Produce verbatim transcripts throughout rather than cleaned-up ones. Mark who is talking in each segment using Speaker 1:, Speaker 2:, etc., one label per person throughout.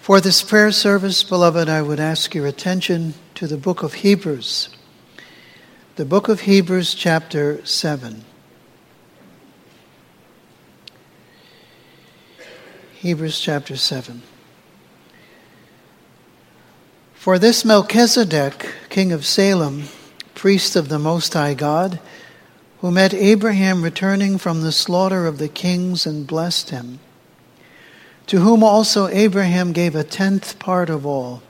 Speaker 1: For this prayer service, beloved, I would ask your attention to the book of Hebrews. The book of Hebrews, chapter seven. Hebrews chapter seven. For this Melchizedek, king of Salem, priest of the Most High God, who met Abraham returning from the slaughter of the kings and blessed him, to whom also Abraham gave a tenth part of all,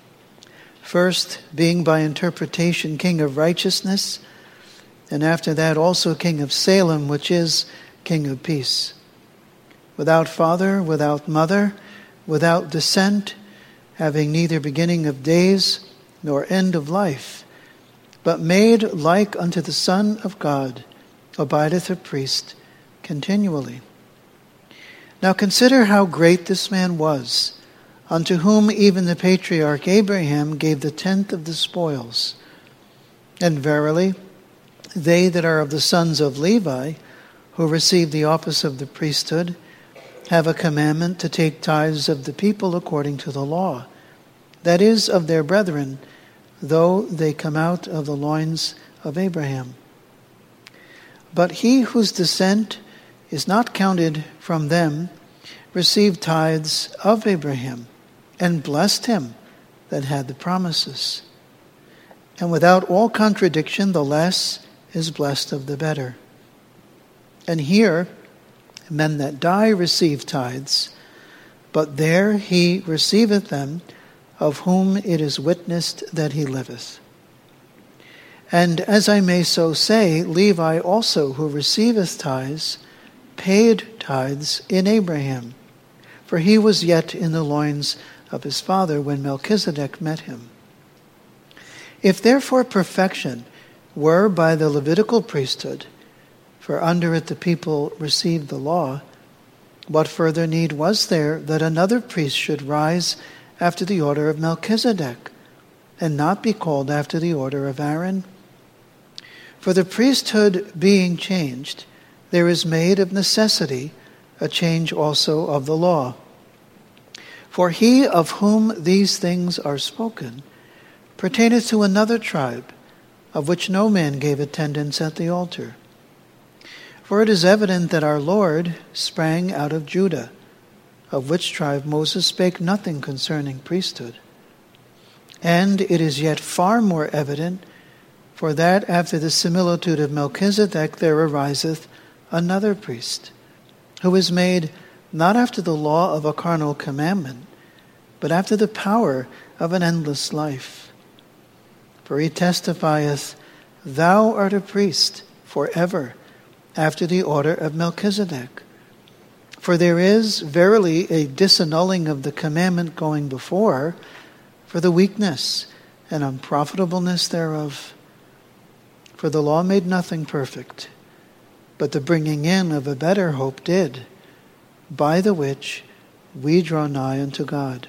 Speaker 1: first being by interpretation king of righteousness, and after that also king of Salem, which is king of peace, without father, without mother, without descent, having neither beginning of days nor end of life, but made like unto the Son of God, abideth a priest continually. Now consider how great this man was, unto whom even the patriarch Abraham gave the tenth of the spoils. And verily, they that are of the sons of Levi, who receive the office of the priesthood, have a commandment to take tithes of the people according to the law, that is, of their brethren, though they come out of the loins of Abraham. But he whose descent is not counted from them received tithes of Abraham, and blessed him that had the promises. And without all contradiction, the less is blessed of the better. And here, men that die receive tithes, but there he receiveth them, of whom it is witnessed that he liveth. And as I may so say, Levi also, who receiveth tithes, paid tithes in Abraham, for he was yet in the loins of his father when Melchizedek met him. If therefore perfection were by the Levitical priesthood, for under it the people received the law, what further need was there that another priest should rise after the order of Melchizedek, and not be called after the order of Aaron? For the priesthood being changed, there is made of necessity a change also of the law. For he of whom these things are spoken pertaineth to another tribe, of which no man gave attendance at the altar. For it is evident that our Lord sprang out of Judah, of which tribe Moses spake nothing concerning priesthood. And it is yet far more evident, for that after the similitude of Melchizedek there ariseth another priest, who is made not after the law of a carnal commandment, but after the power of an endless life. For he testifieth, Thou art a priest forever, after the order of Melchizedek. For there is verily a disannulling of the commandment going before, for the weakness and unprofitableness thereof. For the law made nothing perfect, but the bringing in of a better hope did, by the which we draw nigh unto God.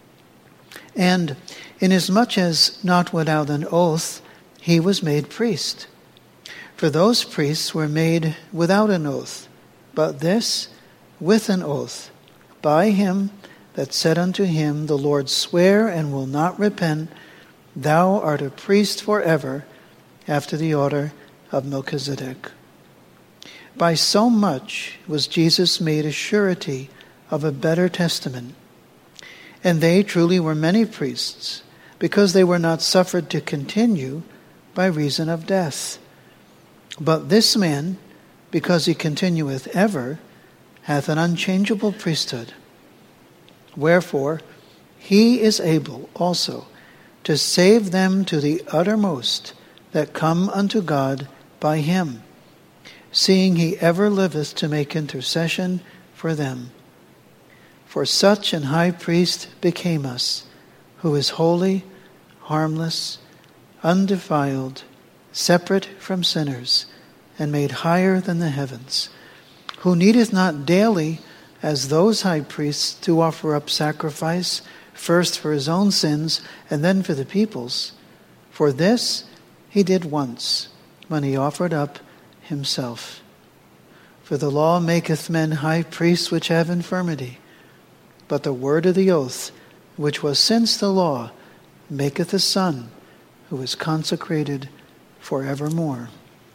Speaker 1: And inasmuch as not without an oath he was made priest, for those priests were made without an oath, but this with an oath, by him that said unto him, The Lord sware and will not repent, Thou art a priest forever, after the order of Melchizedek. By so much was Jesus made a surety of a better testament. And they truly were many priests, because they were not suffered to continue by reason of death. But this man, because he continueth ever, hath an unchangeable priesthood. Wherefore he is able also to save them to the uttermost that come unto God by him, seeing he ever liveth to make intercession for them. For such an high priest became us, who is holy, harmless, undefiled, separate from sinners, and made higher than the heavens, who needeth not daily, as those high priests, to offer up sacrifice, first for his own sins, and then for the people's. For this he did once, when he offered up himself. For the law maketh men high priests which have infirmity, but the word of the oath which was since the law, maketh a Son, who is consecrated forevermore.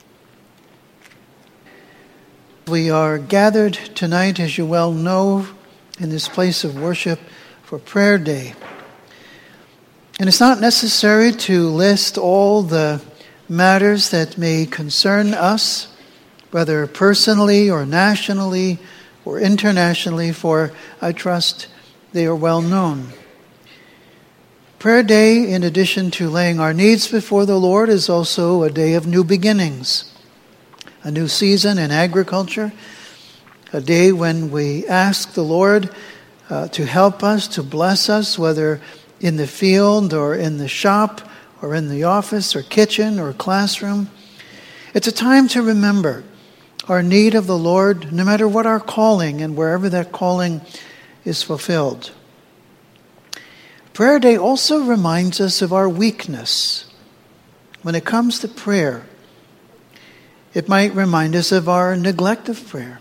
Speaker 1: We are gathered tonight, as you well know, in this place of worship for Prayer Day. And it's not necessary to list all the matters that may concern us, whether personally or nationally or internationally, for I trust they are well known. Prayer Day, in addition to laying our needs before the Lord, is also a day of new beginnings, a new season in agriculture, a day when we ask the Lord uh, to help us, to bless us, whether in the field or in the shop or in the office or kitchen or classroom. It's a time to remember our need of the Lord, no matter what our calling and wherever that calling is fulfilled. Prayer Day also reminds us of our weakness. When it comes to prayer, it might remind us of our neglect of prayer,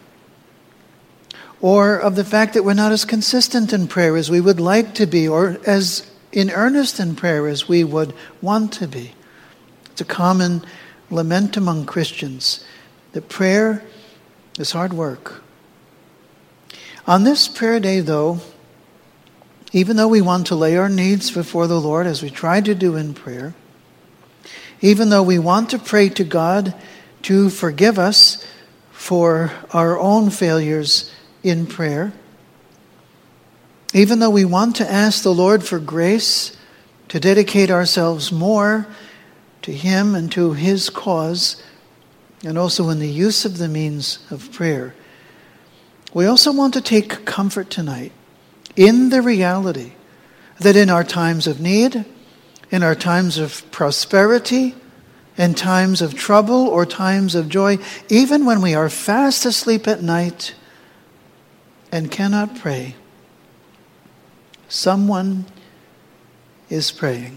Speaker 1: or of the fact that we're not as consistent in prayer as we would like to be, or as in earnest in prayer as we would want to be. It's a common lament among Christians that prayer is hard work. On this prayer day, though, even though we want to lay our needs before the Lord, as we try to do in prayer, even though we want to pray to God to forgive us for our own failures in prayer, even though we want to ask the Lord for grace to dedicate ourselves more to Him and to His cause, and also in the use of the means of prayer, we also want to take comfort tonight in the reality that in our times of need, in our times of prosperity, in times of trouble or times of joy, even when we are fast asleep at night and cannot pray, someone is praying.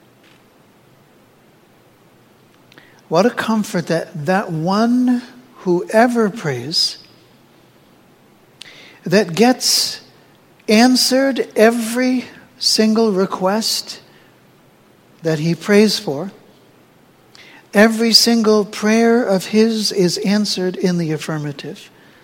Speaker 1: What a comfort that that one who ever prays, that gets answered every single request that he prays for, every single prayer of his is answered in the affirmative.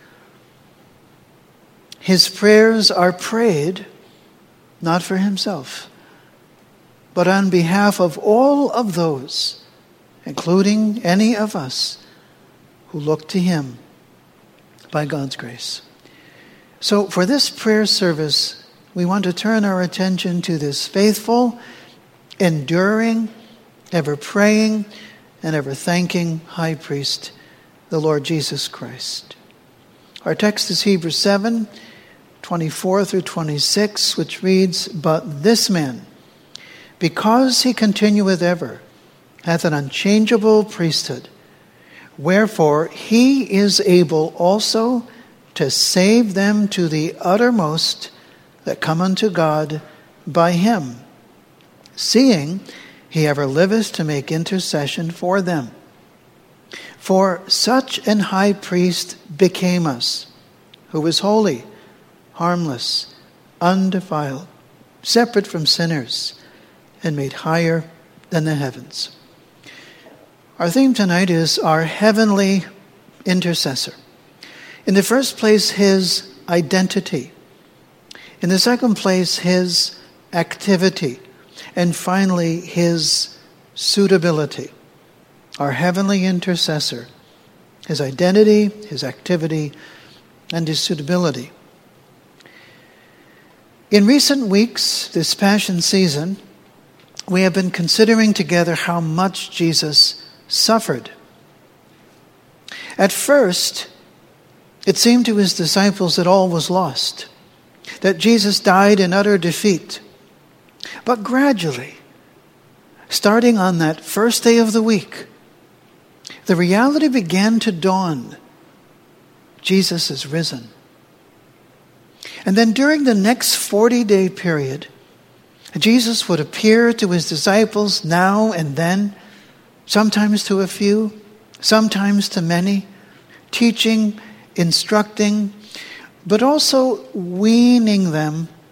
Speaker 1: His prayers are prayed not for himself, but on behalf of all of those, including any of us, who look to him by God's grace. So for this prayer service, we want to turn our attention to this faithful, enduring, ever-praying, and ever-thanking high priest, the Lord Jesus Christ. Our text is Hebrews seven, twenty-four through twenty-six, which reads, "But this man, because he continueth ever, hath an unchangeable priesthood. Wherefore he is able also to save them to the uttermost that come unto God by him, seeing he ever liveth to make intercession for them. For such an high priest became us, who is holy, harmless, undefiled, separate from sinners, and made higher than the heavens." Our theme tonight is our heavenly intercessor. In the first place, his identity. In the second place, his activity. And finally, his suitability. Our heavenly intercessor. His identity, his activity, and his suitability. In recent weeks, this Passion season, we have been considering together how much Jesus suffered. At first, it seemed to his disciples that all was lost, that Jesus died in utter defeat. But gradually, starting on that first day of the week, the reality began to dawn. Jesus is risen. And then during the next forty-day period, Jesus would appear to his disciples now and then, sometimes to a few, sometimes to many, teaching, instructing, but also weaning them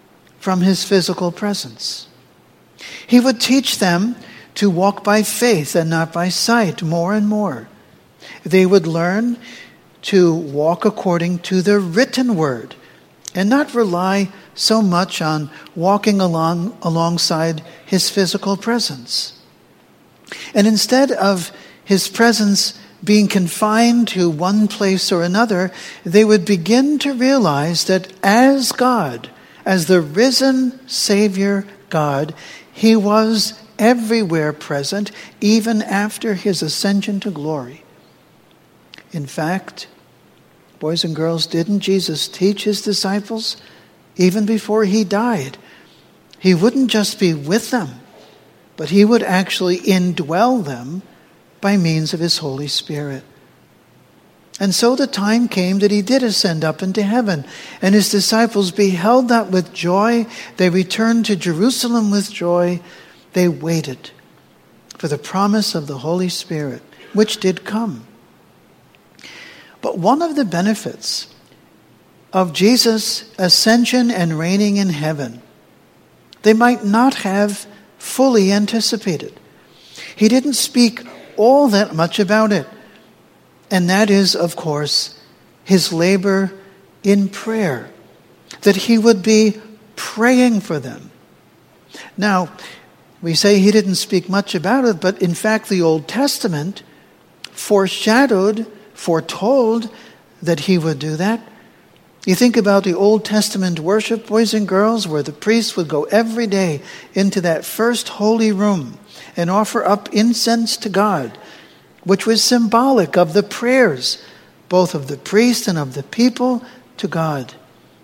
Speaker 1: from his physical presence. He would teach them to walk by faith and not by sight more and more. They would learn to walk according to the written word and not rely so much on walking along alongside his physical presence. And instead of his presence being confined to one place or another, they would begin to realize that as God, as the risen Savior God, he was everywhere present, even after his ascension to glory. In fact, boys and girls, didn't Jesus teach his disciples even before he died? He wouldn't just be with them, but he would actually indwell them by means of his Holy Spirit. And so the time came that he did ascend up into heaven, and his disciples beheld that with joy. They returned to Jerusalem with joy. They waited for the promise of the Holy Spirit, which did come. But one of the benefits of Jesus' ascension and reigning in heaven, they might not have fully anticipated. He didn't speak all that much about it. And that is, of course, his labor in prayer, that he would be praying for them. Now, we say he didn't speak much about it, but in fact the Old Testament foreshadowed, foretold that he would do that. You think about the Old Testament worship, boys and girls, where the priests would go every day into that first holy room and offer up incense to God, which was symbolic of the prayers, both of the priest and of the people, to God.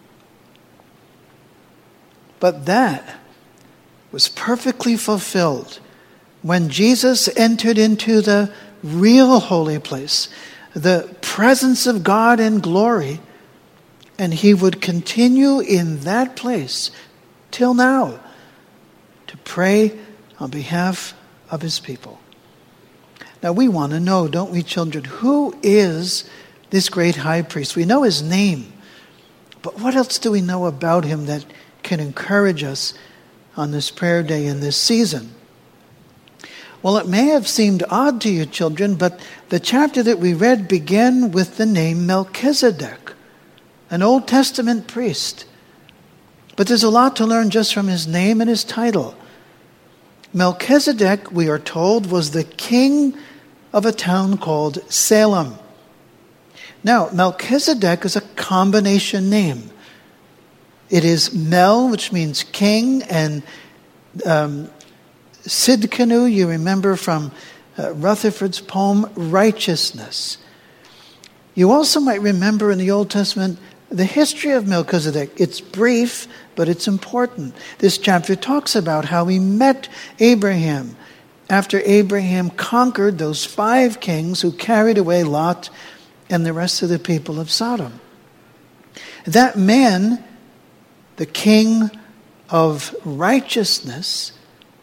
Speaker 1: But that was perfectly fulfilled when Jesus entered into the real holy place, the presence of God in glory, and he would continue in that place till now to pray on behalf of his people. Now we want to know, don't we, children, who is this great high priest? We know his name, but what else do we know about him that can encourage us on this prayer day in this season? Well, it may have seemed odd to you, children, but the chapter that we read began with the name Melchizedek, an Old Testament priest. But there's a lot to learn just from his name and his title. Melchizedek, we are told, was the king of a town called Salem. Now, Melchizedek is a combination name. It is Mel, which means king, and um, Sidkenu, you remember from uh, Rutherford's poem, righteousness. You also might remember in the Old Testament the history of Melchizedek. It's brief, but it's important. This chapter talks about how he met Abraham after Abraham conquered those five kings who carried away Lot and the rest of the people of Sodom. That man, the king of righteousness,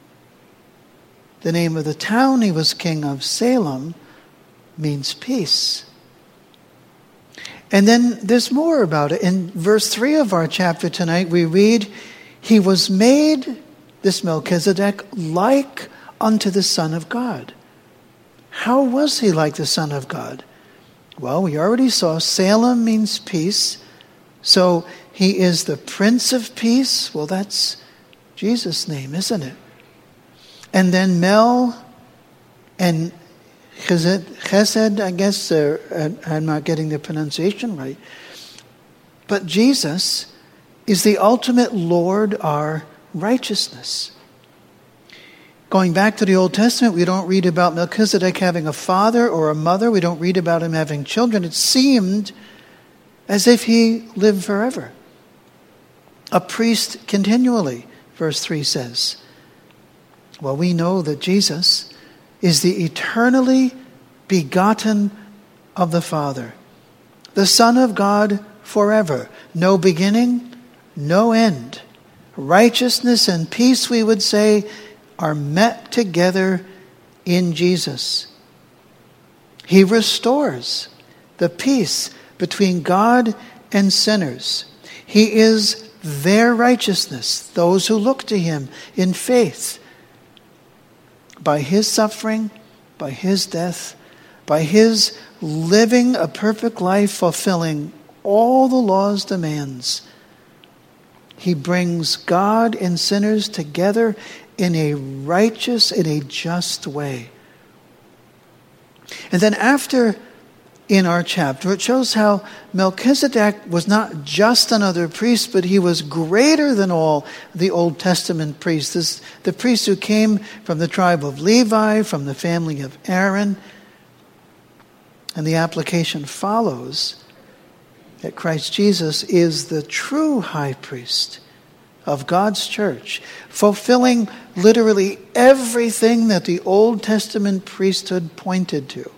Speaker 1: the name of the town he was king of, Salem, means peace. And then there's more about it. In verse three of our chapter tonight, we read, he was made, this Melchizedek, like unto the Son of God. How was he like the Son of God? Well, we already saw Salem means peace. So he is the Prince of Peace. Well, that's Jesus' name, isn't it? And then Mel and Chesed, Chesed I guess, uh, I'm not getting the pronunciation right. But Jesus is the ultimate Lord, our righteousness. Going back to the Old Testament, we don't read about Melchizedek having a father or a mother. We don't read about him having children. It seemed as if he lived forever. A priest continually, verse three says. Well, we know that Jesus is the eternally begotten of the Father, the Son of God forever. No beginning, no end. Righteousness and peace, we would say, are met together in Jesus. He restores the peace between God and sinners. He is their righteousness, those who look to him in faith. By his suffering, by his death, by his living a perfect life, fulfilling all the law's demands, he brings God and sinners together in a righteous, in a just way. And then after, in our chapter, it shows how Melchizedek was not just another priest, but he was greater than all the Old Testament priests. This, the priests who came from the tribe of Levi, from the family of Aaron. And the application follows that Christ Jesus is the true high priest of God's church, fulfilling literally everything that the Old Testament priesthood pointed to.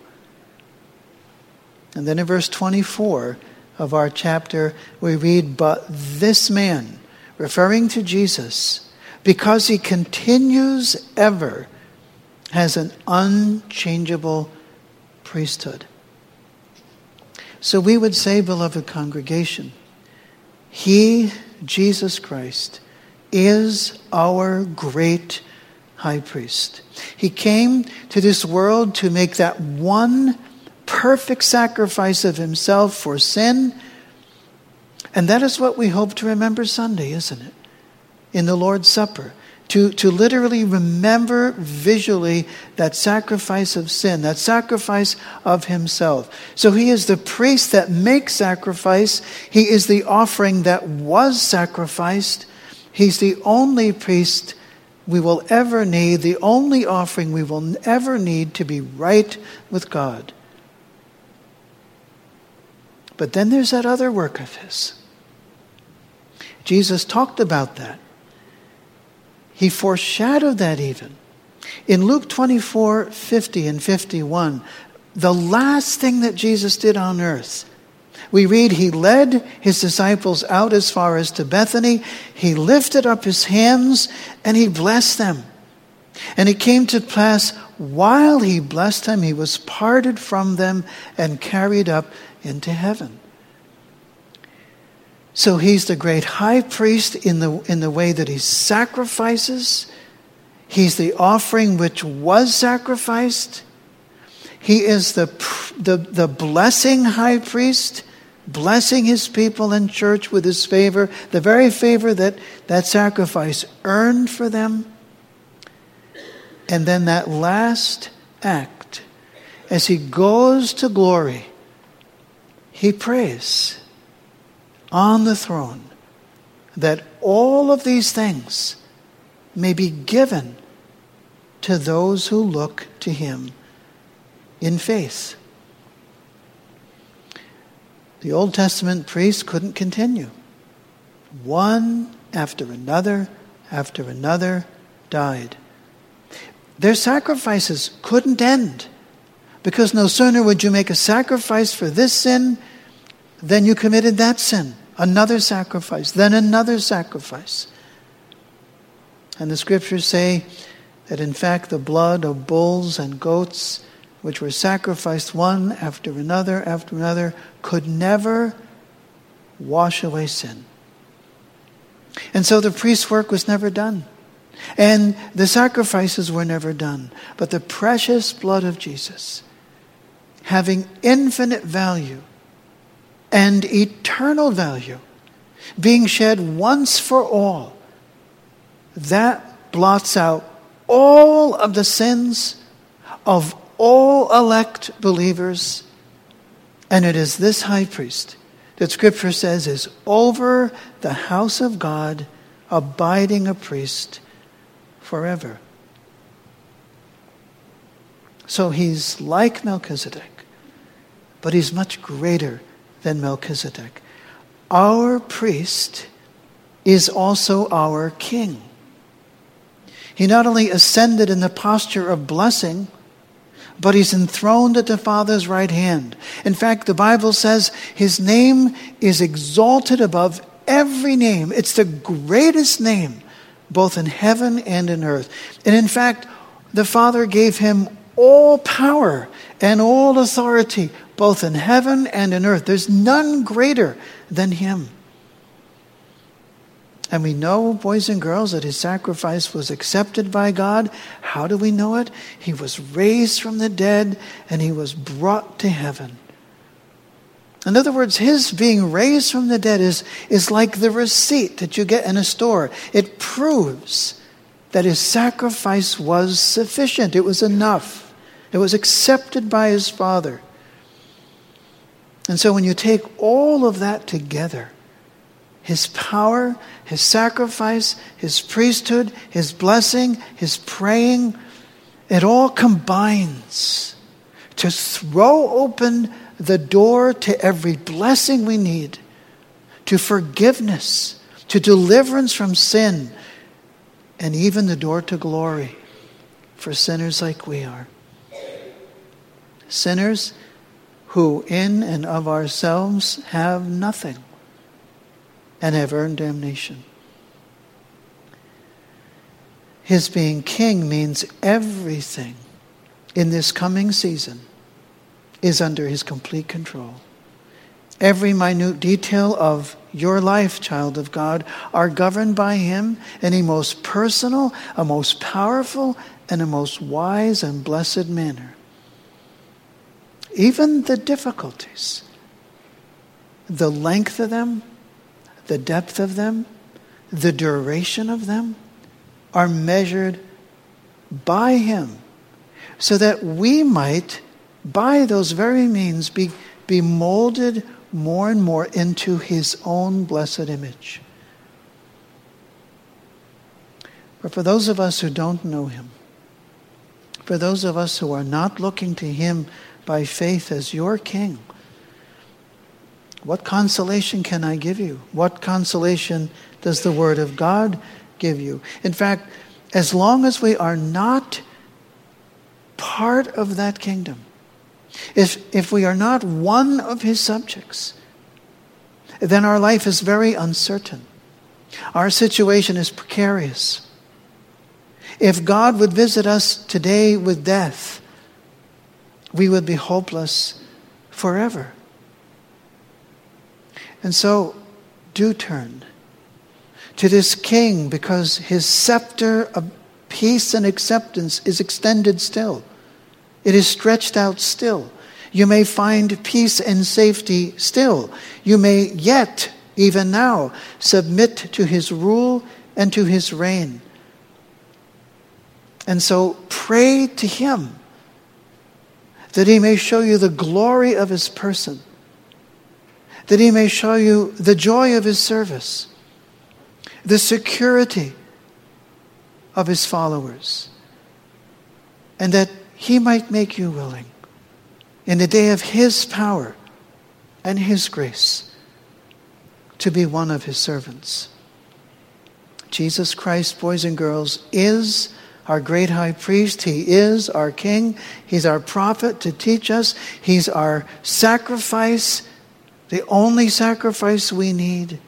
Speaker 1: And then in verse twenty-four of our chapter, we read, "But this man," referring to Jesus, "because he continues ever, has an unchangeable priesthood." So we would say, beloved congregation, he, Jesus Christ, is our great high priest. He came to this world to make that one perfect sacrifice of himself for sin. And that is what we hope to remember Sunday, isn't it? In the Lord's Supper. To, to literally remember visually that sacrifice of sin, that sacrifice of himself. So he is the priest that makes sacrifice. He is the offering that was sacrificed. He's the only priest we will ever need, the only offering we will ever need to be right with God. But then there's that other work of his. Jesus talked about that. He foreshadowed that even. In Luke twenty-four, fifty and fifty-one, the last thing that Jesus did on earth, we read, he led his disciples out as far as to Bethany. He lifted up his hands and he blessed them. And it came to pass, while he blessed them, he was parted from them and carried up into heaven. So he's the great high priest in the in the way that he sacrifices. He's the offering which was sacrificed. He is the, the, the blessing high priest, blessing his people and church with his favor, the very favor that that sacrifice earned for them. And then that last act, as he goes to glory, he prays on the throne that all of these things may be given to those who look to him in faith. The Old Testament priests couldn't continue. One after another after another died. Their sacrifices couldn't end, because no sooner would you make a sacrifice for this sin than you committed that sin. Another sacrifice, then another sacrifice. And the scriptures say that in fact the blood of bulls and goats, which were sacrificed one after another after another, could never wash away sin. And so the priest's work was never done. And the sacrifices were never done. But the precious blood of Jesus, having infinite value and eternal value, being shed once for all, that blots out all of the sins of all elect believers. And it is this high priest that Scripture says is over the house of God, abiding a priest forever. So he's like Melchizedek, but he's much greater than Melchizedek. Our priest is also our king. He not only ascended in the posture of blessing, but he's enthroned at the Father's right hand. In fact, the Bible says his name is exalted above every name. It's the greatest name, both in heaven and in earth. And in fact, the Father gave him all power and all authority, both in heaven and in earth. There's none greater than him. And we know, boys and girls, that his sacrifice was accepted by God. How do we know it? He was raised from the dead and he was brought to heaven. In other words, his being raised from the dead is, is like the receipt that you get in a store. It proves that his sacrifice was sufficient. It was enough. It was accepted by his Father. And so when you take all of that together, his power, his sacrifice, his priesthood, his blessing, his praying, it all combines to throw open the door to every blessing we need, to forgiveness, to deliverance from sin, and even the door to glory for sinners like we are. Sinners who in and of ourselves have nothing and have earned damnation. His being king means everything in this coming season is under his complete control. Every minute detail of your life, child of God, are governed by him in a most personal, a most powerful, and a most wise and blessed manner. Even the difficulties, the length of them, the depth of them, the duration of them, are measured by him, so that we might, by those very means, be, be molded more and more into his own blessed image. But for those of us who don't know him, for those of us who are not looking to him by faith as your king, what consolation can I give you? What consolation does the Word of God give you? In fact, as long as we are not part of that kingdom, if, if we are not one of his subjects, then our life is very uncertain. Our situation is precarious. If God would visit us today with death, we would be hopeless forever. And so, do turn to this king, because his scepter of peace and acceptance is extended still. It is stretched out still. You may find peace and safety still. You may yet, even now, submit to his rule and to his reign. And so pray to him that he may show you the glory of his person, that he may show you the joy of his service, the security of his followers, and that he might make you willing in the day of his power and his grace to be one of his servants. Jesus Christ, boys and girls, is our great high priest. He is our king. He's our prophet to teach us. He's our sacrifice, the only sacrifice we need.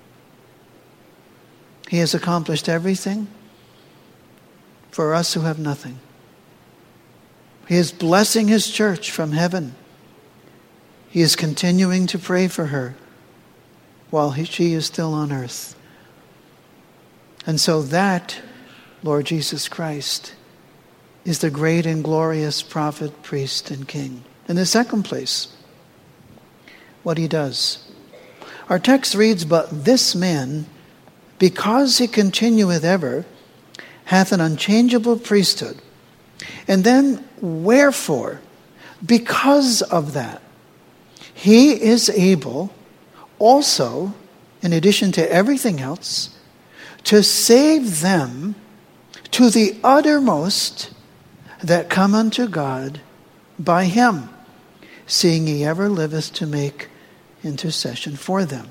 Speaker 1: He has accomplished everything for us who have nothing. He is blessing his church from heaven. He is continuing to pray for her while he, she is still on earth. And so that, Lord Jesus Christ, is the great and glorious prophet, priest, and king. In the second place, what he does. Our text reads, "But this man, because he continueth ever, hath an unchangeable priesthood." And then, wherefore, because of that, he is able also, in addition to everything else, to save them to the uttermost that come unto God by him, seeing he ever liveth to make intercession for them.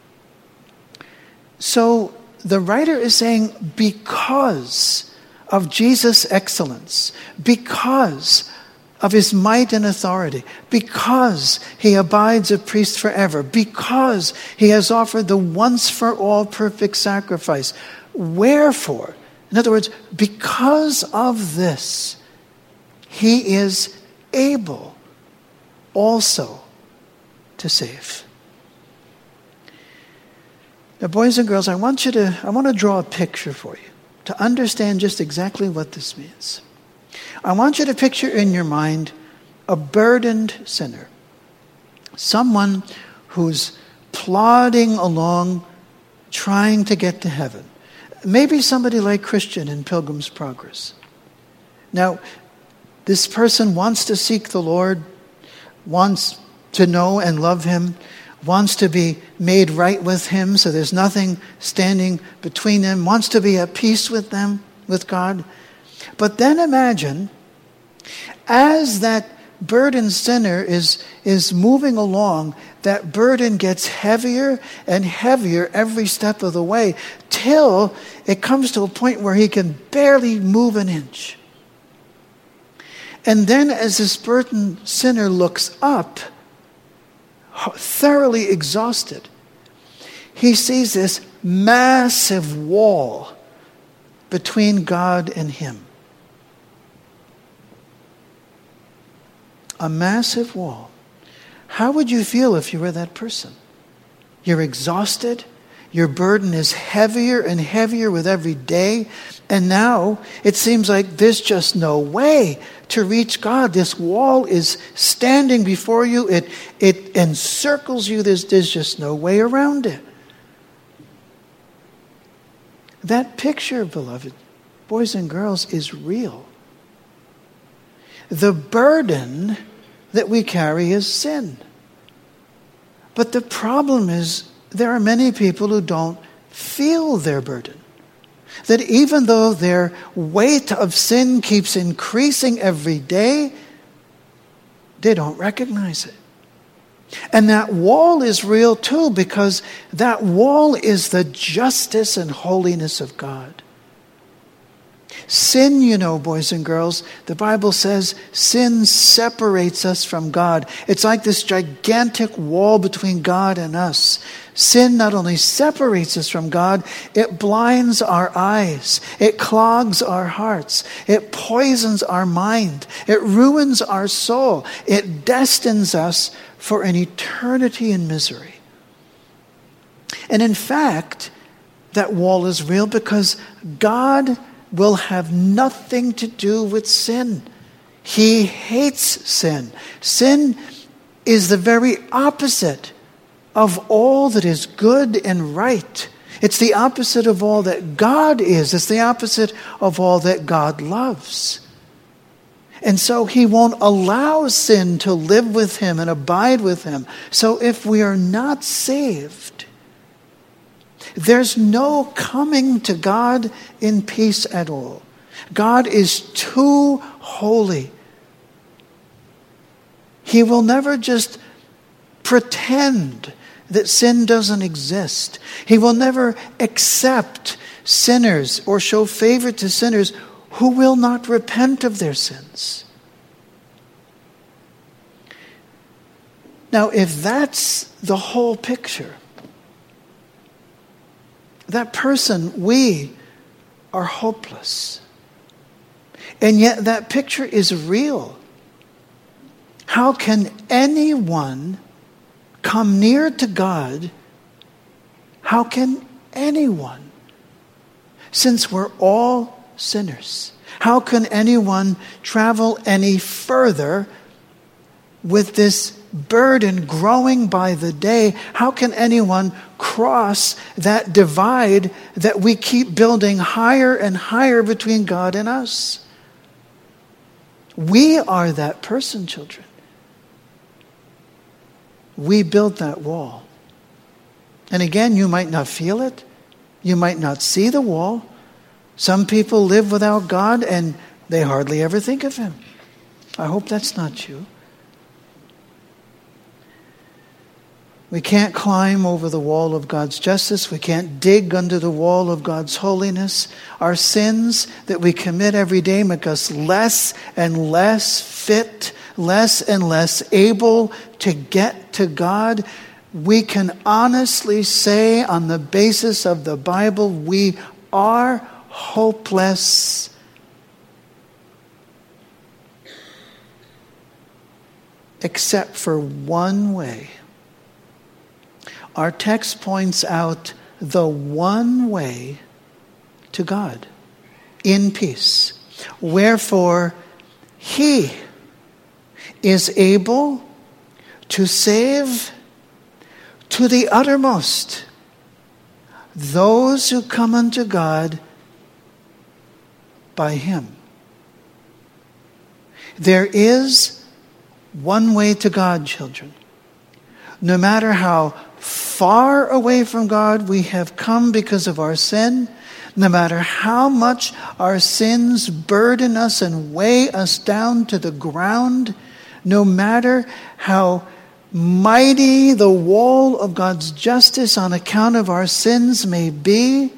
Speaker 1: So the writer is saying, because of Jesus' excellence, because of his might and authority, because he abides a priest forever, because he has offered the once-for-all perfect sacrifice, wherefore, in other words, because of this, he is able also to save. Now, boys and girls, I want you to, I want to draw a picture for you to understand just exactly what this means. I want you to picture in your mind a burdened sinner, someone who's plodding along trying to get to heaven. Maybe somebody like Christian in Pilgrim's Progress. Now, this person wants to seek the Lord, wants to know and love Him, wants to be made right with Him, so there's nothing standing between them, wants to be at peace with them, with God. But then imagine, as that burdened sinner is, is moving along, that burden gets heavier and heavier every step of the way, till it comes to a point where he can barely move an inch. And then as this burdened sinner looks up, thoroughly exhausted, he sees this massive wall between God and him. A massive wall. How would you feel if you were that person? You're exhausted. Your burden is heavier and heavier with every day. And now it seems like there's just no way to reach God. This wall is standing before you. It, it encircles you. There's, there's just no way around it. That picture, beloved, boys and girls, is real. The burden that we carry is sin. But the problem is there are many people who don't feel their burden. That even though their weight of sin keeps increasing every day, they don't recognize it. And that wall is real too, because that wall is the justice and holiness of God. Sin, you know, boys and girls, the Bible says sin separates us from God. It's like this gigantic wall between God and us. Sin not only separates us from God, it blinds our eyes. It clogs our hearts. It poisons our mind. It ruins our soul. It destines us for an eternity in misery. And in fact, that wall is real because God will have nothing to do with sin. He hates sin. Sin is the very opposite of all that is good and right. It's the opposite of all that God is. It's the opposite of all that God loves. And so He won't allow sin to live with Him and abide with Him. So if we are not saved, there's no coming to God in peace at all. God is too holy. He will never just pretend that sin doesn't exist. He will never accept sinners or show favor to sinners who will not repent of their sins. Now, if that's the whole picture, that person, we are hopeless. And yet that picture is real. How can anyone come near to God? How can anyone? Since we're all sinners. How can anyone travel any further with this burden growing by the day? How can anyone cross that divide that we keep building higher and higher between God and us? We are that person, children. We built that wall. And again, you might not feel it. You might not see the wall. Some people live without God and they hardly ever think of Him. I hope that's not you. We can't climb over the wall of God's justice. We can't dig under the wall of God's holiness. Our sins that we commit every day make us less and less fit, less and less able to get to God. We can honestly say on the basis of the Bible, we are hopeless. Except for one way. Our text points out the one way to God in peace. Wherefore, he is able to save to the uttermost those who come unto God by him. There is one way to God, children. No matter how far away from God we have come because of our sin, no matter how much our sins burden us and weigh us down to the ground, no matter how mighty the wall of God's justice on account of our sins may be,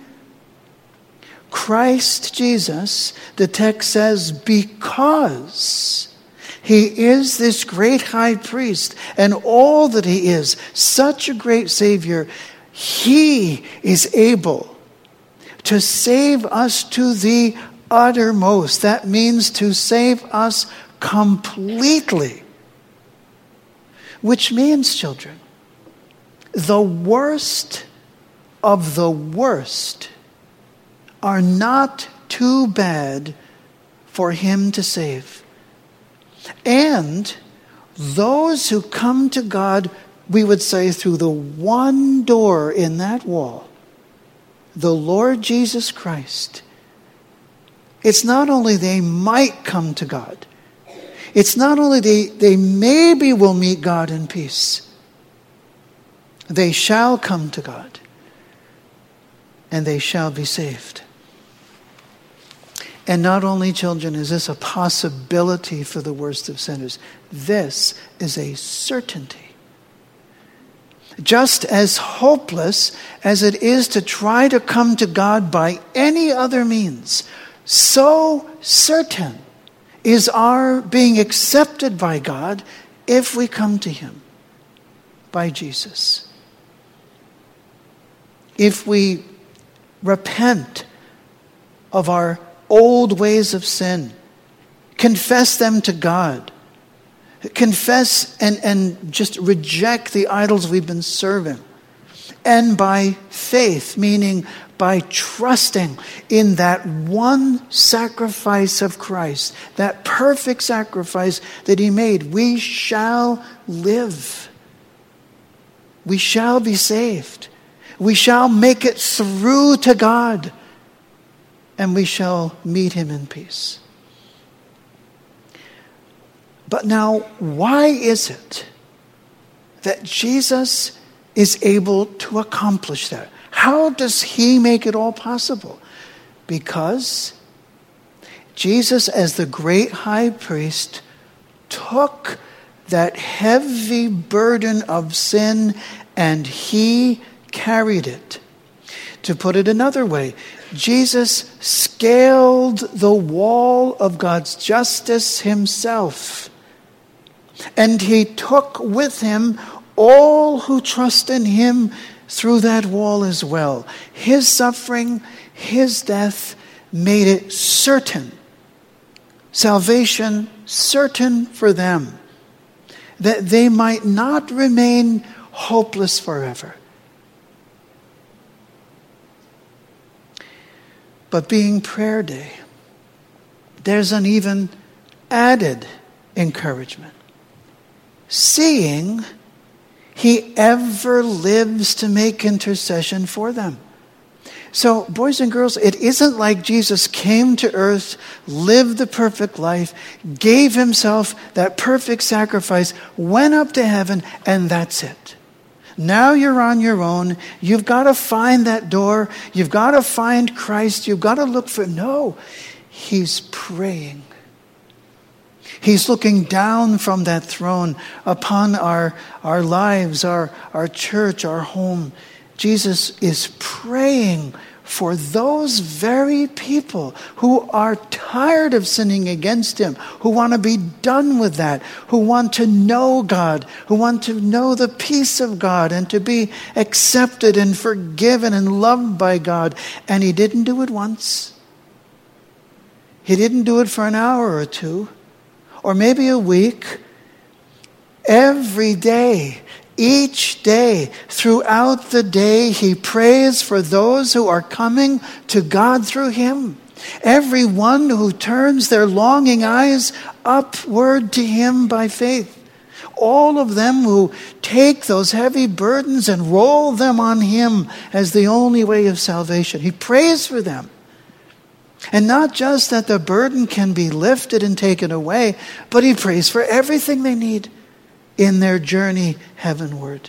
Speaker 1: Christ Jesus, the text says, because he is this great high priest and all that he is, such a great Savior, he is able to save us to the uttermost. That means to save us completely. Which means, children, the worst of the worst are not too bad for him to save. And those who come to God, we would say, through the one door in that wall, the Lord Jesus Christ, it's not only they might come to God, it's not only they, they maybe will meet God in peace, they shall come to God, and they shall be saved. And not only, children, is this a possibility for the worst of sinners, this is a certainty. Just as hopeless as it is to try to come to God by any other means, so certain is our being accepted by God if we come to him by Jesus. If we repent of our old ways of sin, confess them to God, confess and, and just reject the idols we've been serving, and by faith, meaning by trusting in that one sacrifice of Christ, that perfect sacrifice that he made, we shall live. We shall be saved. We shall make it through to God, and we shall meet him in peace. But now, why is it that Jesus is able to accomplish that? How does he make it all possible? Because Jesus, as the great high priest, took that heavy burden of sin and he carried it. To put it another way, Jesus scaled the wall of God's justice himself. And he took with him all who trust in him through that wall as well. His suffering, his death made it certain, salvation certain for them, that they might not remain hopeless forever. But being prayer day, there's an even added encouragement. Seeing he ever lives to make intercession for them. So, boys and girls, it isn't like Jesus came to earth, lived the perfect life, gave himself that perfect sacrifice, went up to heaven, and that's it. Now you're on your own. You've got to find that door. You've got to find Christ. You've got to look for... No, he's praying. He's looking down from that throne upon our, our lives, our, our church, our home. Jesus is praying for those very people who are tired of sinning against him, who want to be done with that, who want to know God, who want to know the peace of God and to be accepted and forgiven and loved by God. And he didn't do it once. He didn't do it for an hour or two, or maybe a week. Every day, each day, throughout the day, he prays for those who are coming to God through him. Everyone who turns their longing eyes upward to him by faith. All of them who take those heavy burdens and roll them on him as the only way of salvation. He prays for them. And not just that the burden can be lifted and taken away, but he prays for everything they need in their journey heavenward.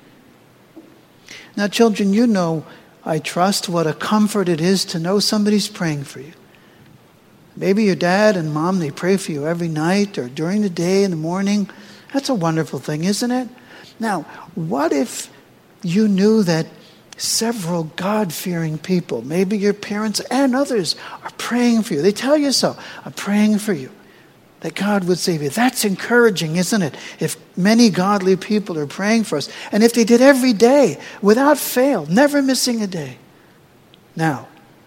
Speaker 1: Now, children, you know, I trust, what a comfort it is to know somebody's praying for you. Maybe your dad and mom, they pray for you every night or during the day, in the morning. That's a wonderful thing, isn't it? Now, what if you knew that several God-fearing people, maybe your parents and others, are praying for you? They tell you so. I'm praying for you, that God would save you. That's encouraging, isn't it? If many godly people are praying for us, and if they did every day, without fail, never missing a day. Now,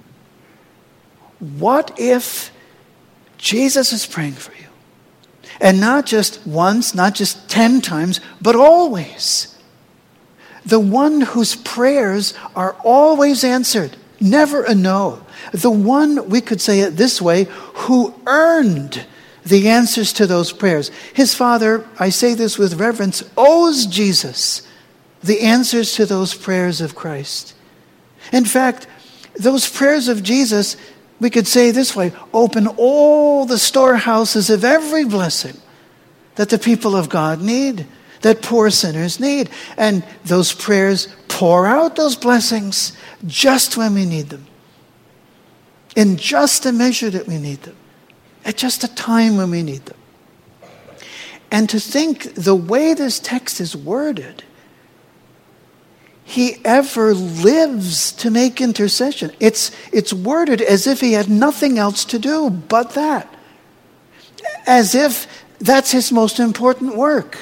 Speaker 1: what if Jesus is praying for you? And not just once, not just ten times, but always. The one whose prayers are always answered, never a no. The one, we could say it this way, who earned the answers to those prayers. His Father, I say this with reverence, owes Jesus the answers to those prayers of Christ. In fact, those prayers of Jesus, we could say this way, open all the storehouses of every blessing that the people of God need, that poor sinners need. And those prayers pour out those blessings just when we need them, in just the measure that we need them, at just a time when we need them. And to think the way this text is worded, he ever lives to make intercession. It's, it's worded as if he had nothing else to do but that. As if that's his most important work.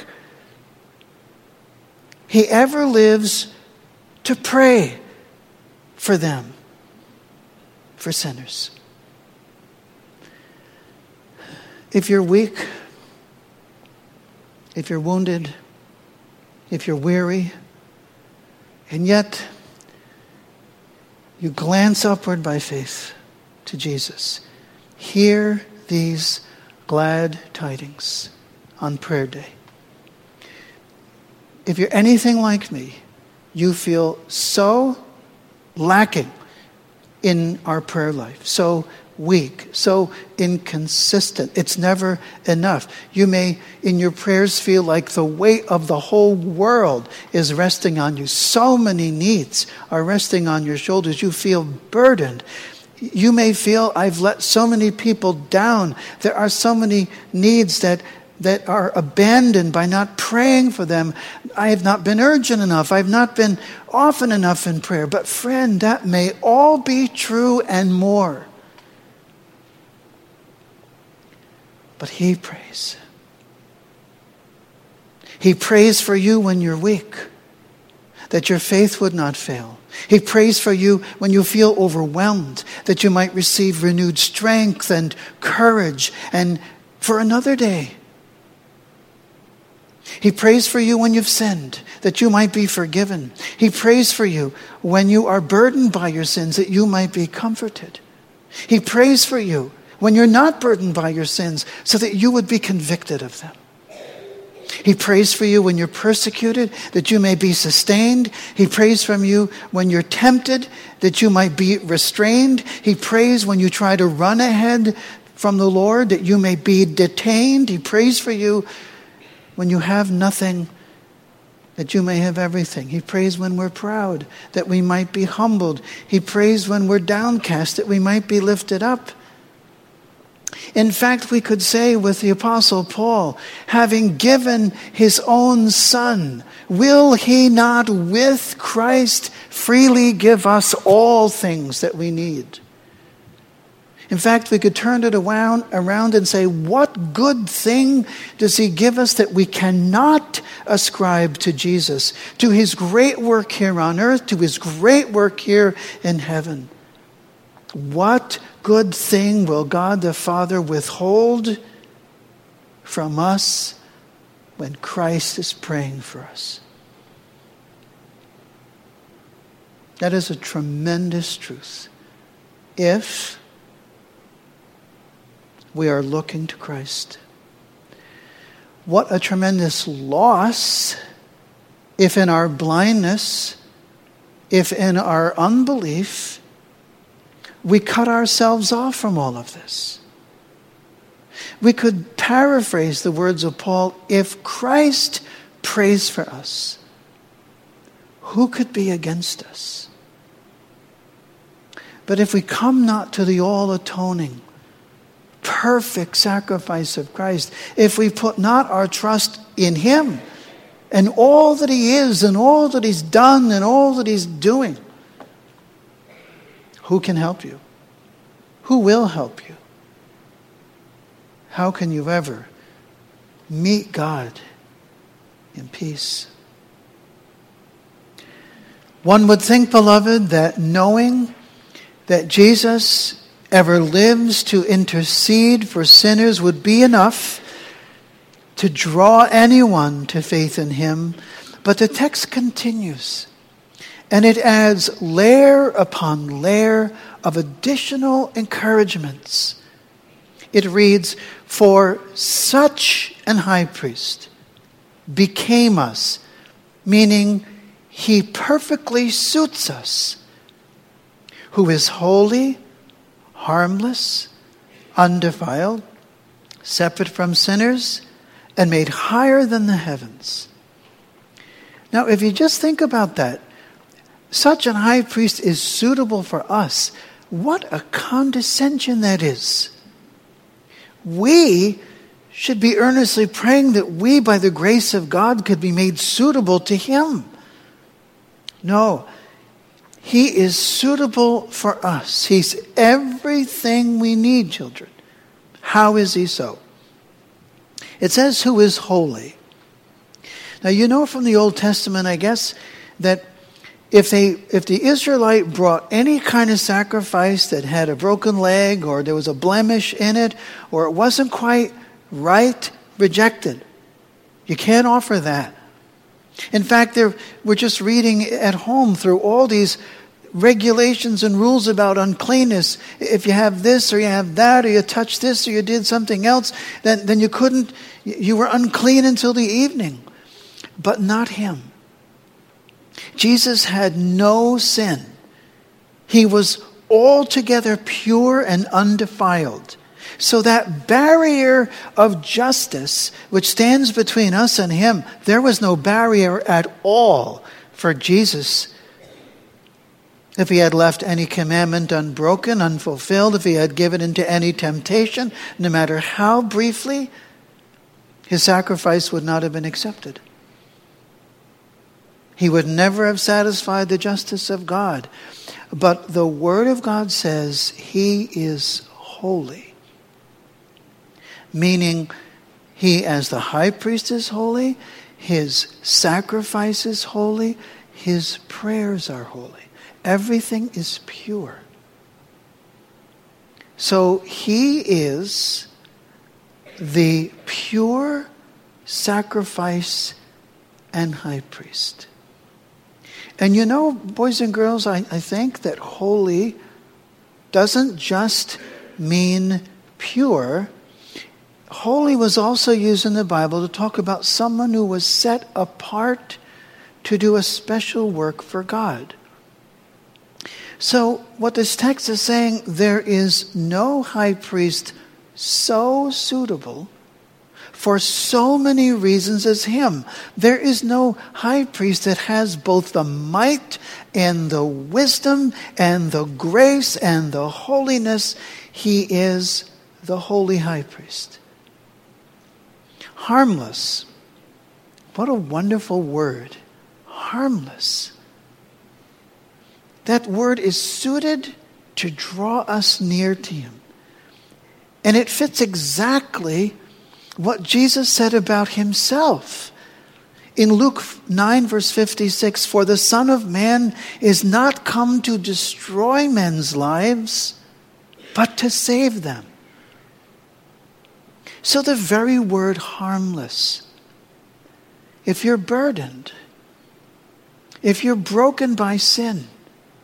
Speaker 1: He ever lives to pray for them, for sinners. If you're weak, if you're wounded, if you're weary, and yet you glance upward by faith to Jesus, hear these glad tidings on prayer day. If you're anything like me, you feel so lacking in our prayer life, so weak, so inconsistent. It's never enough. You may, in your prayers, feel like the weight of the whole world is resting on you. So many needs are resting on your shoulders. You feel burdened. You may feel, I've let so many people down. There are so many needs that that are abandoned by not praying for them. I have not been urgent enough. I've not been often enough in prayer. But friend, that may all be true and more. But he prays. He prays for you when you're weak, that your faith would not fail. He prays for you when you feel overwhelmed, that you might receive renewed strength and courage and for another day. He prays for you when you've sinned, that you might be forgiven. He prays for you when you are burdened by your sins, that you might be comforted. He prays for you when you're not burdened by your sins, so that you would be convicted of them. He prays for you when you're persecuted, that you may be sustained. He prays from you when you're tempted, that you might be restrained. He prays when you try to run ahead from the Lord, that you may be detained. He prays for you when you have nothing, that you may have everything. He prays when we're proud, that we might be humbled. He prays when we're downcast, that we might be lifted up. In fact, we could say with the Apostle Paul, having given his own Son, will he not with Christ freely give us all things that we need? In fact, we could turn it around, around and say, what good thing does he give us that we cannot ascribe to Jesus, to his great work here on earth, to his great work here in heaven? What good thing will God the Father withhold from us when Christ is praying for us? That is a tremendous truth. If we are looking to Christ. What a tremendous loss if in our blindness, if in our unbelief, we cut ourselves off from all of this. We could paraphrase the words of Paul, if Christ prays for us, who could be against us? But if we come not to the all-atoning, perfect sacrifice of Christ, if we put not our trust in Him and all that He is and all that He's done and all that He's doing, who can help you? Who will help you? How can you ever meet God in peace? One would think, beloved, that knowing that Jesus ever lives to intercede for sinners would be enough to draw anyone to faith in Him. But the text continues, and it adds layer upon layer of additional encouragements. It reads, for such an high priest became us, meaning He perfectly suits us, who is holy, harmless, undefiled, separate from sinners, and made higher than the heavens. Now, if you just think about that, such an high priest is suitable for us. What a condescension that is. We should be earnestly praying that we, by the grace of God, could be made suitable to Him. No, He is suitable for us. He's everything we need, children. How is He so? It says, who is holy. Now, you know from the Old Testament, I guess, that if they, if the Israelite brought any kind of sacrifice that had a broken leg or there was a blemish in it or it wasn't quite right, rejected. You can't offer that. In fact, there, we're just reading at home through all these regulations and rules about uncleanness. If you have this or you have that or you touched this or you did something else, then, then you couldn't, you were unclean until the evening. But not Him. Jesus had no sin. He was altogether pure and undefiled. So that barrier of justice which stands between us and Him, there was no barrier at all for Jesus. If He had left any commandment unbroken, unfulfilled, if He had given into any temptation, no matter how briefly, His sacrifice would not have been accepted. He would never have satisfied the justice of God. But the Word of God says He is holy. Meaning, He as the high priest is holy, His sacrifice is holy, His prayers are holy. Everything is pure. So He is the pure sacrifice and high priest. And you know, boys and girls, I, I think that holy doesn't just mean pure. Holy was also used in the Bible to talk about someone who was set apart to do a special work for God. So what this text is saying, there is no high priest so suitable for so many reasons as Him. There is no high priest that has both the might and the wisdom and the grace and the holiness. He is the holy high priest. Harmless. What a wonderful word. Harmless. That word is suited to draw us near to Him. And it fits exactly what Jesus said about Himself. In Luke nine verse fifty-six, for the Son of Man is not come to destroy men's lives, but to save them. So the very word harmless, if you're burdened, if you're broken by sin,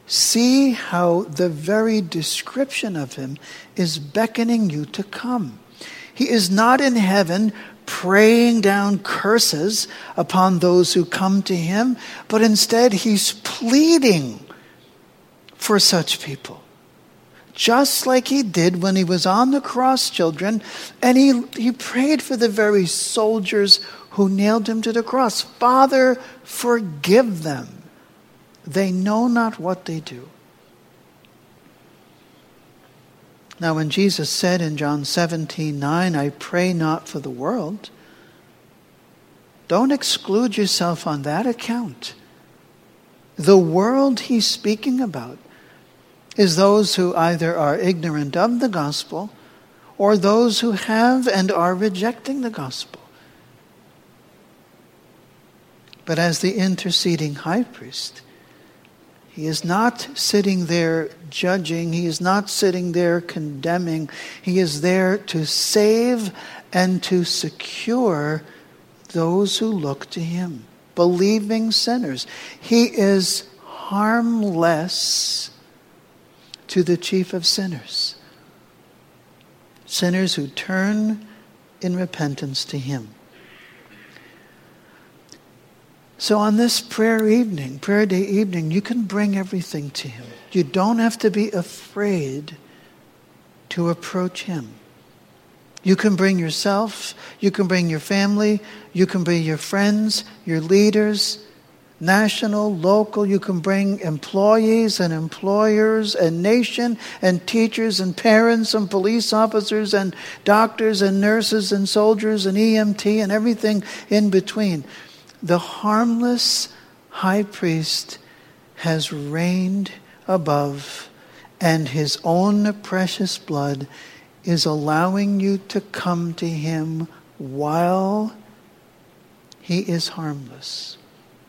Speaker 1: See how the very description of him is beckoning you to come. He is not in heaven praying down curses upon those who come to him, but instead he's pleading for such people. Just like he did when he was on the cross, children, and he, he prayed for the very soldiers who nailed him to the cross. Father, forgive them. They know not what they do. Now when Jesus said in John seventeen nine, I pray not for the world, don't exclude yourself on that account. The world he's speaking about is those who either are ignorant of the gospel or those who have and are rejecting the gospel. But as the interceding high priest, he is not sitting there judging. He is not sitting there condemning. He is there to save and to secure those who look to him, believing sinners. He is harmless to the chief of sinners, sinners who turn in repentance to him. So on this prayer evening, prayer day evening, you can bring everything to him. You don't have to be afraid to approach him. You can bring yourself, you can bring your family, you can bring your friends, your leaders, national, local. You can bring employees and employers and nation and teachers and parents and police officers and doctors and nurses and soldiers and E M T and everything in between. The harmless high priest has reigned above, and his own precious blood is allowing you to come to him while he is harmless.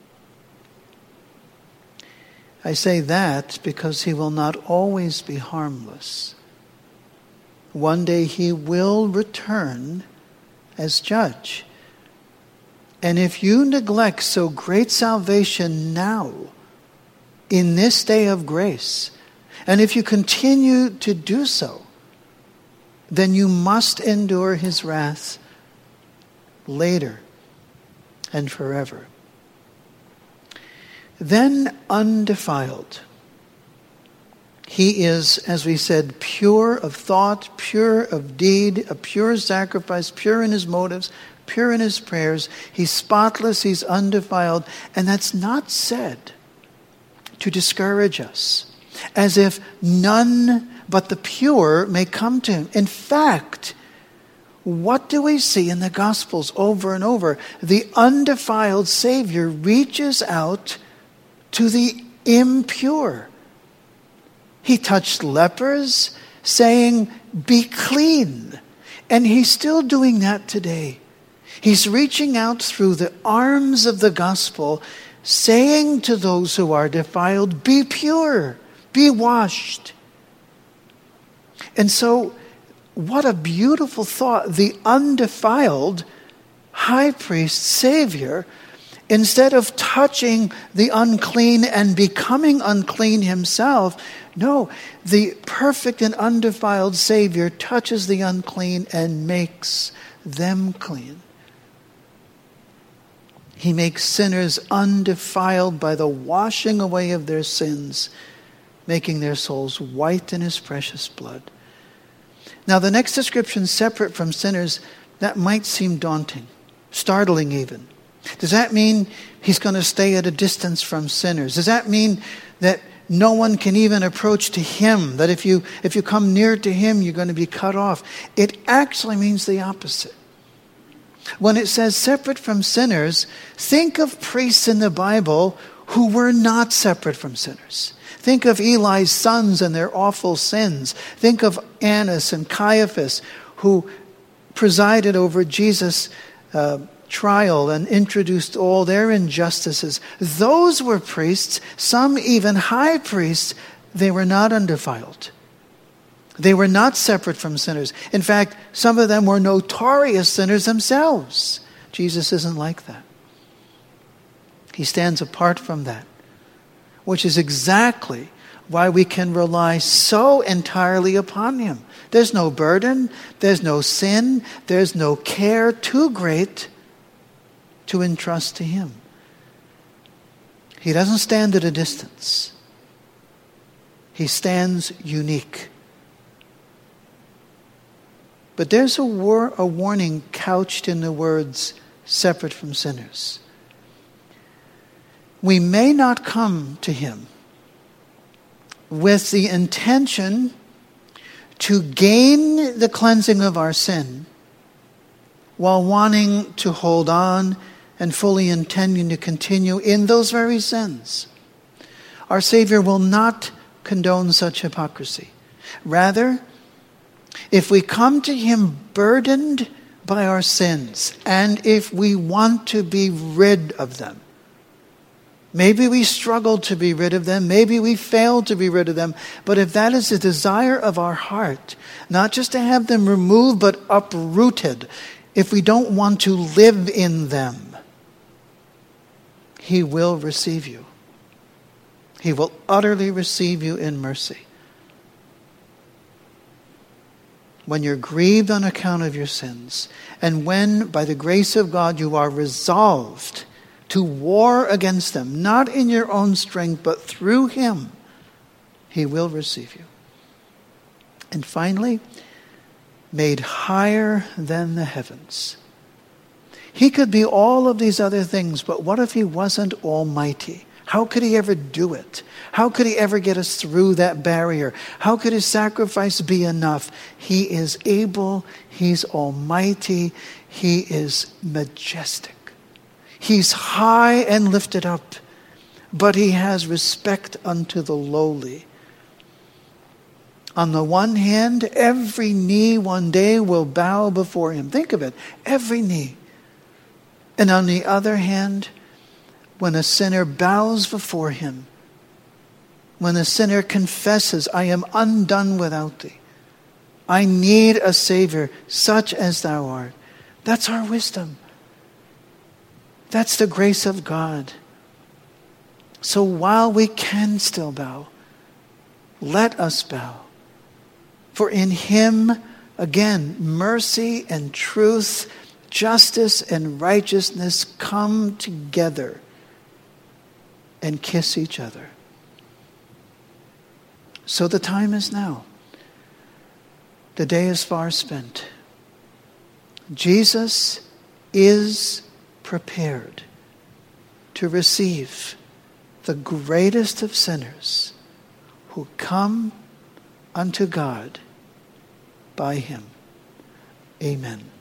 Speaker 1: I say that because he will not always be harmless. One day he will return as judge. And if you neglect so great salvation now, in this day of grace, and if you continue to do so, then you must endure his wrath later and forever. Then undefiled. He is, as we said, pure of thought, pure of deed, a pure sacrifice, pure in his motives, pure in his prayers. He's spotless, he's undefiled. And that's not said to discourage us, as if none but the pure may come to him. In fact, what do we see in the Gospels over and over? The undefiled Savior reaches out to the impure. He touched lepers, saying, be clean. And he's still doing that today. He's reaching out through the arms of the gospel, saying to those who are defiled, be pure, be washed. And so, what a beautiful thought. The undefiled high priest, Savior, instead of touching the unclean and becoming unclean himself, no, the perfect and undefiled Savior touches the unclean and makes them clean. He makes sinners undefiled by the washing away of their sins, making their souls white in his precious blood. Now, the next description, separate from sinners, that might seem daunting, startling even. Does that mean he's going to stay at a distance from sinners? Does that mean that no one can even approach to him, that if you if you come near to him, you're going to be cut off? It actually means the opposite. When it says separate from sinners, think of priests in the Bible who were not separate from sinners. Think of Eli's sons and their awful sins. Think of Annas and Caiaphas, who presided over Jesus' uh, trial and introduced all their injustices. Those were priests, some even high priests. They were not undefiled. They were not separate from sinners. In fact, some of them were notorious sinners themselves. Jesus isn't like that. He stands apart from that, which is exactly why we can rely so entirely upon him. There's no burden, there's no sin, there's no care too great to entrust to him. He doesn't stand at a distance. He stands unique. But there's a, war, a warning couched in the words, separate from sinners. We may not come to him with the intention to gain the cleansing of our sin while wanting to hold on and fully intending to continue in those very sins. Our Savior will not condone such hypocrisy. Rather, if we come to him burdened by our sins, and if we want to be rid of them, maybe we struggle to be rid of them, maybe we fail to be rid of them, but if that is the desire of our heart, not just to have them removed but uprooted, if we don't want to live in them, he will receive you. He will utterly receive you in mercy. When you're grieved on account of your sins, and when, by the grace of God, you are resolved to war against them, not in your own strength, but through him, he will receive you. And finally, made higher than the heavens. He could be all of these other things, but what if he wasn't almighty? How could he ever do it? How could he ever get us through that barrier? How could his sacrifice be enough? He is able, he's almighty, he is majestic. He's high and lifted up, but he has respect unto the lowly. On the one hand, every knee one day will bow before him. Think of it, every knee. And on the other hand, when a sinner bows before him, when a sinner confesses, I am undone without thee, I need a Savior such as thou art. That's our wisdom. That's the grace of God. So while we can still bow, let us bow. For in him, again, mercy and truth, justice and righteousness come together and kiss each other. So the time is now. The day is far spent. Jesus is prepared to receive the greatest of sinners who come unto God by him. Amen.